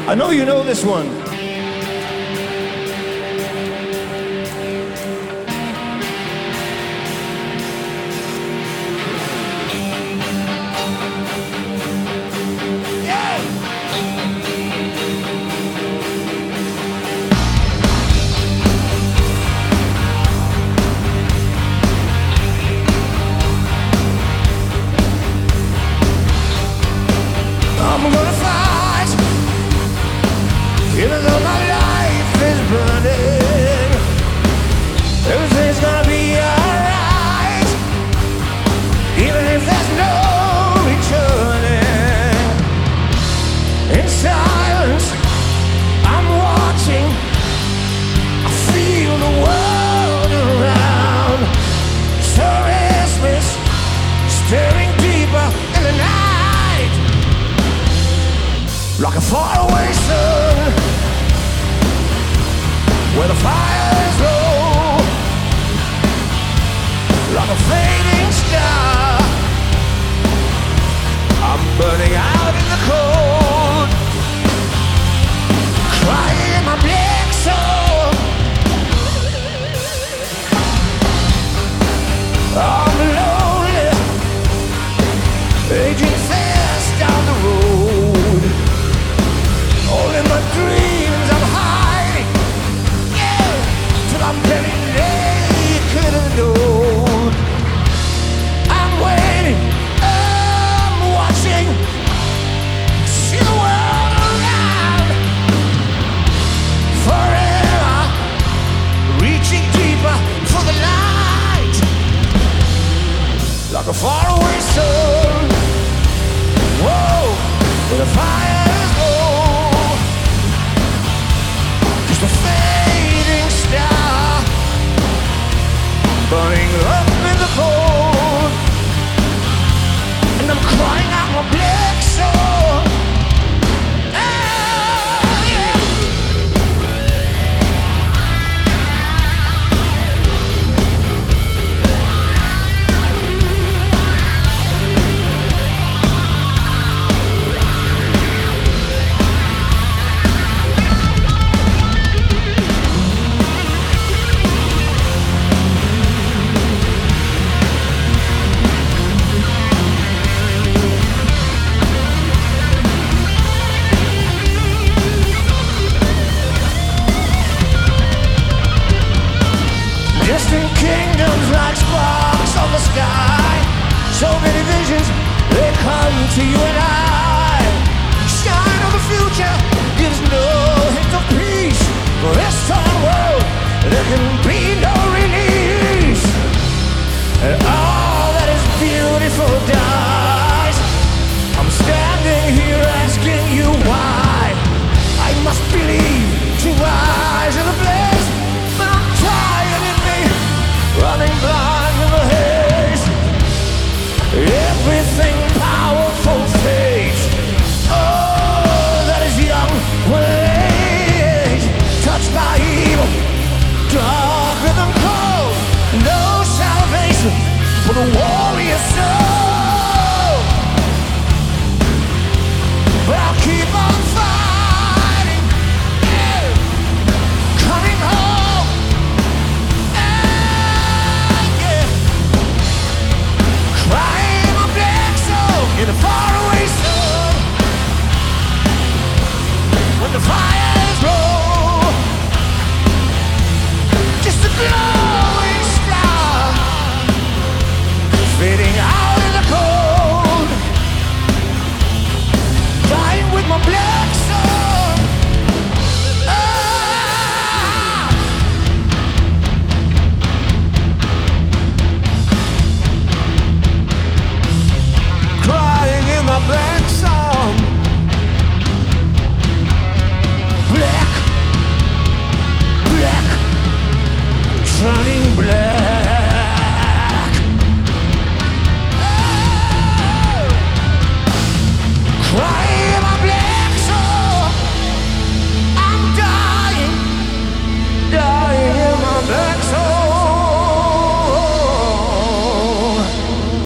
I know you know this one. I'm gonna fight, even though my life is burning. Everything's gonna be alright, even if there's no returning. In silence, I'm watching. I feel the world around, so restless, staring deeper in the night. Like a faraway sun, where the fires low, like a fading star. I'm burning out in the cold, crying in my black soul. I'm lonely, aging fast down the road. All in my dreams I'm hiding, yeah, till I'm very naked and old. I'm waiting, I'm watching, see the world around. Forever, reaching deeper for the light. Like a faraway sun, whoa, with a fire's low. A fading star, burning up in the cold, and I'm crying out my black soul. Ah, yeah. Distant kingdoms like sparks on the sky. So many visions, they come to you and I. Shine of the future gives no hint of peace. For this torn world, there can be no release. And all that is beautiful dies. I'm standing here asking you why. I must believe to rise in the blaze, but I'm tired in me, running blind in the haze. Everything powerful fades. Oh, that is young will age, touched by evil, darker than cold. No salvation for the warrior soul. But I'll keep on fighting, yeah, coming home, yeah, crying my black soul in a faraway sun. When the fires roll, just a glowing star, fading out in the cold, dying with my black soul. Ah! Crying in my black soul. Black, black, turning black.